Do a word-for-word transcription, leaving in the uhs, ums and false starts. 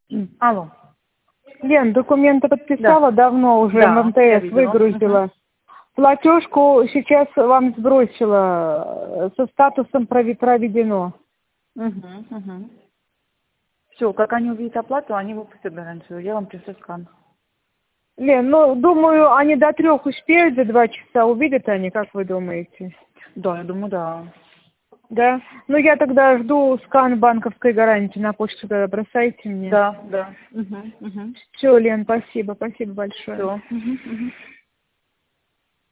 Алло. Лен, документы подписала Да. давно уже, Да, в я МТС видела. выгрузила. Мгм. Платежку сейчас вам сбросила, со статусом прови- проведено. Угу, угу. Все, как они увидят оплату, они выпустят гарантию. Я вам пришлю скан. Лен, ну, думаю, они до трех успеют, за два часа увидят они, как вы думаете? Да, я думаю, да. Да? Ну, я тогда жду скан банковской гарантии на почту, тогда бросайте мне. Да, да. Угу, угу. Все, Лен, спасибо, спасибо большое. Все. Угу, угу.